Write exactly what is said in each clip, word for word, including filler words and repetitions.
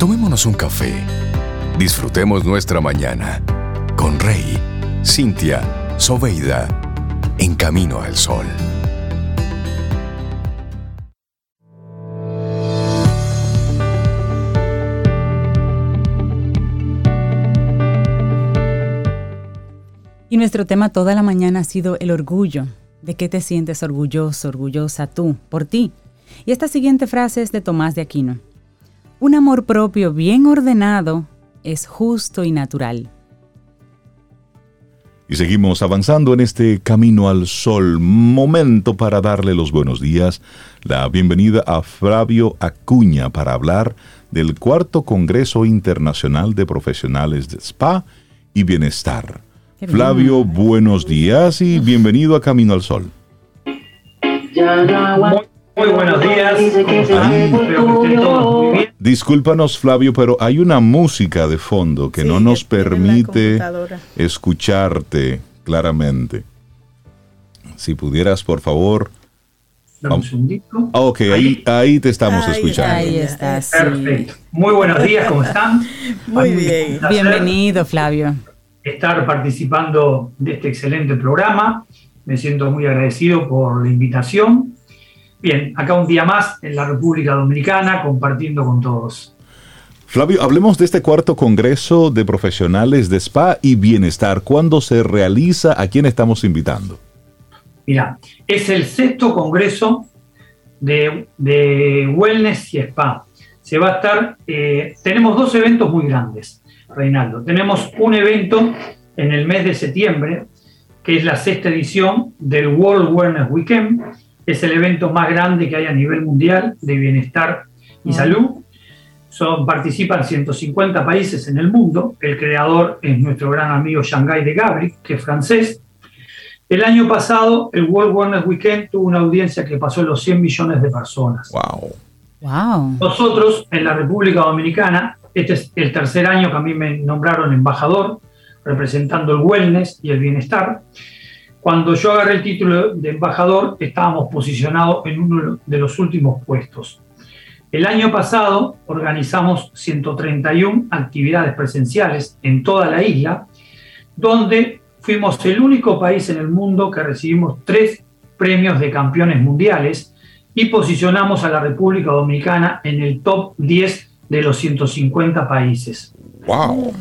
Tomémonos un café. Disfrutemos nuestra mañana con Rey, Cintia, Soveida, en Camino al Sol. Y nuestro tema toda la mañana ha sido el orgullo. ¿De qué te sientes orgulloso, orgullosa tú, por ti? Y esta siguiente frase es de Tomás de Aquino. Un amor propio bien ordenado es justo y natural. Y seguimos avanzando en este Camino al Sol. Momento para darle los buenos días, la bienvenida a Flavio Acuña para hablar del cuarto Congreso Internacional de Profesionales de Spa y Bienestar. Flavio, buenos días y bienvenido a Camino al Sol. Muy, muy buenos días. Ay, discúlpanos, Flavio, pero hay una música de fondo que sí, no nos permite escucharte claramente. Si pudieras, por favor. Dame un segundito. Ah, ok, ahí, ahí te estamos ahí, escuchando. Ahí está, sí. Perfecto. Muy buenos días, ¿cómo están? Muy bien. Bienvenido, Flavio. Estar participando de este excelente programa. Me siento muy agradecido por la invitación. Bien, acá un día más en la República Dominicana compartiendo con todos. Flavio, hablemos de este cuarto Congreso de Profesionales de Spa y Bienestar. ¿Cuándo se realiza? ¿A quién estamos invitando? Mira, es el sexto Congreso de, de Wellness y Spa. Se va a estar, eh, tenemos dos eventos muy grandes. Reinaldo, tenemos un evento en el mes de septiembre, que es la sexta edición del World Wellness Weekend. Es el evento más grande que hay a nivel mundial de bienestar y mm. salud. Son, participan ciento cincuenta países en el mundo. El creador es nuestro gran amigo Jean-Guy de Gabry, que es francés. El año pasado, el World Wellness Weekend tuvo una audiencia que pasó los cien millones de personas. Wow. Wow. Nosotros, en la República Dominicana, este es el tercer año que a mí me nombraron embajador, representando el wellness y el bienestar. Cuando yo agarré el título de embajador, estábamos posicionados en uno de los últimos puestos. El año pasado organizamos ciento treinta y una actividades presenciales en toda la isla, donde fuimos el único país en el mundo que recibimos tres premios de campeones mundiales y posicionamos a la República Dominicana en el top diez de los ciento cincuenta países. ¡Wow!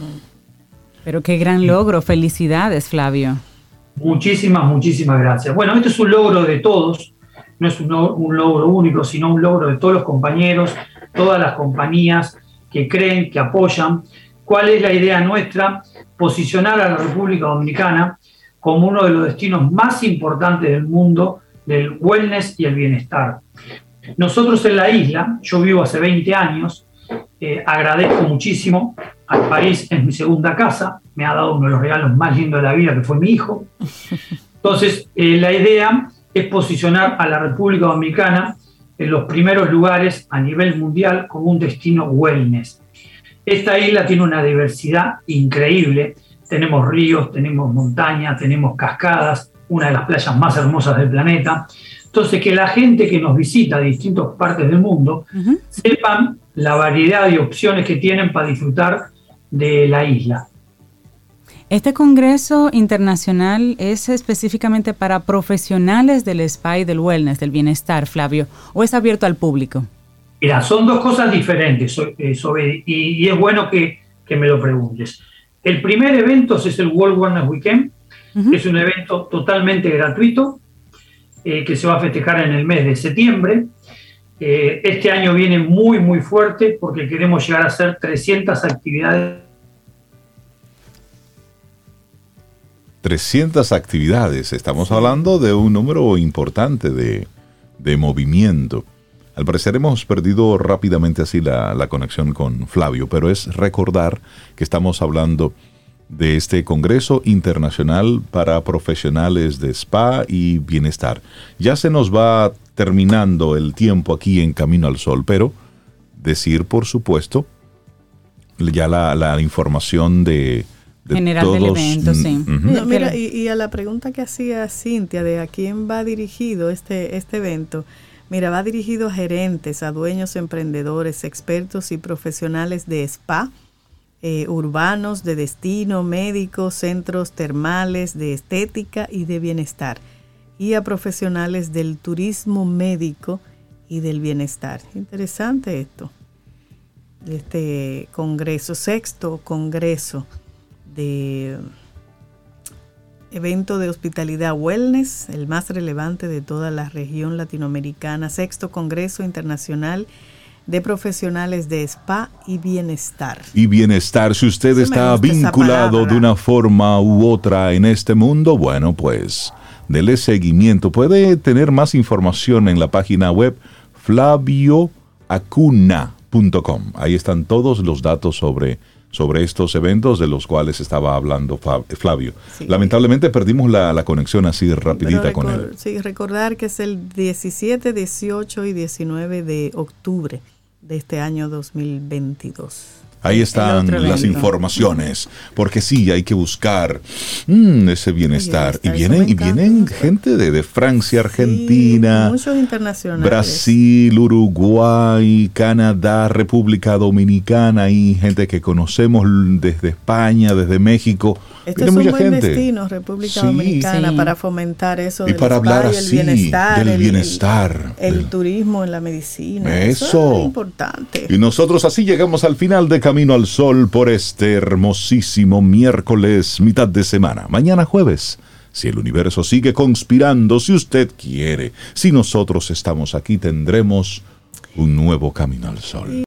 Pero qué gran logro. Felicidades, Flavio. Muchísimas, muchísimas gracias. Bueno, esto es un logro de todos, no es un, un logro único, sino un logro de todos los compañeros, todas las compañías que creen, que apoyan. ¿Cuál es la idea nuestra? Posicionar a la República Dominicana como uno de los destinos más importantes del mundo del wellness y el bienestar. Nosotros en la isla, yo vivo hace veinte años, eh, agradezco muchísimo al país, es mi segunda casa, me ha dado uno de los regalos más lindos de la vida, que fue mi hijo. Entonces, eh, la idea es posicionar a la República Dominicana en los primeros lugares a nivel mundial como un destino wellness. Esta isla tiene una diversidad increíble, tenemos ríos, tenemos montañas, tenemos cascadas, una de las playas más hermosas del planeta. Entonces, que la gente que nos visita de distintas partes del mundo uh-huh. sepan la variedad de opciones que tienen para disfrutar de la isla. ¿Este congreso internacional es específicamente para profesionales del spa y del wellness, del bienestar, Flavio, o es abierto al público? Mira, son dos cosas diferentes, sobre, y, y es bueno que, que me lo preguntes. El primer evento es el World Wellness Weekend, uh-huh. es un evento totalmente gratuito, eh, que se va a festejar en el mes de septiembre. Eh, este año viene muy, muy fuerte porque queremos llegar a hacer trescientas actividades. trescientas actividades, estamos hablando de un número importante de, de movimiento. Al parecer hemos perdido rápidamente así la, la conexión con Flavio, pero es recordar que estamos hablando de este Congreso Internacional para Profesionales de Spa y Bienestar. Ya se nos va terminando el tiempo aquí en Camino al Sol, pero decir, por supuesto, ya la, la información de, de general todos, del evento, sí. Uh-huh. No, mira, y, y a la pregunta que hacía Cintia de a quién va dirigido este, este evento, Mira, va dirigido a gerentes, a dueños, emprendedores, expertos y profesionales de spa, eh, urbanos, de destino, médicos, centros termales, de estética y de bienestar, y a profesionales del turismo médico y del bienestar. Interesante esto, este congreso, sexto congreso de evento de hospitalidad wellness, el más relevante de toda la región latinoamericana, sexto congreso internacional de profesionales de spa y bienestar. Y bienestar, si usted Eso está vinculado de una forma u otra en este mundo, bueno, pues dele seguimiento. Puede tener más información en la página web flavio acuna punto com. Ahí están todos los datos sobre, sobre estos eventos de los cuales estaba hablando Flavio. Sí. Lamentablemente perdimos la, la conexión así rapidita recor- con él. Sí, recordar que es el diecisiete, dieciocho y diecinueve de octubre de este año dos mil veintidós. Ahí están las informaciones, porque sí, hay que buscar mmm, ese bienestar. Y vienen, y vienen gente de, de Francia, Argentina, sí, muchos internacionales. Brasil, Uruguay, Canadá, República Dominicana, y gente que conocemos desde España, desde México. Estos son buen gente. Destinos, República sí, Dominicana, sí. para fomentar eso y del para hablar así, así, el bienestar, del el, bienestar. El, el del... turismo en la medicina. Eso. Eso es importante. Y nosotros así llegamos al final de Camino al Sol por este hermosísimo miércoles, mitad de semana. Mañana jueves, si el universo sigue conspirando, si usted quiere, si nosotros estamos aquí, tendremos un nuevo Camino al Sol.